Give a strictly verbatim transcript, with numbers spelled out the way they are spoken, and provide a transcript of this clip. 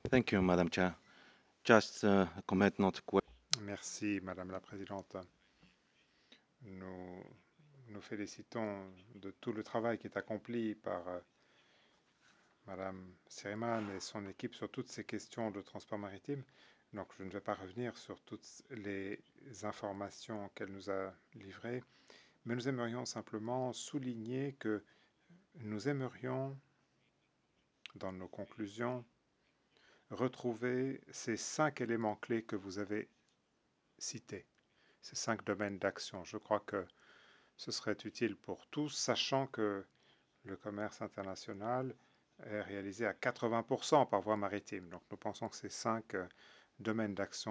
Thank you, Madam Chair. Just uh, a comment, not a question. Merci, Madame la Présidente. Nous nous félicitons de tout le travail qui est accompli par euh, Madame Seriman et son équipe sur toutes ces questions de transport maritime. Donc, je ne vais pas revenir sur toutes les informations qu'elle nous a livrées, mais nous aimerions simplement souligner que nous aimerions, dans nos conclusions, retrouver ces cinq éléments clés que vous avez cités, ces cinq domaines d'action. Je crois que ce serait utile pour tous, sachant que le commerce international est réalisé à quatre-vingts pour cent par voie maritime. Donc nous pensons que ces cinq euh, domaines d'action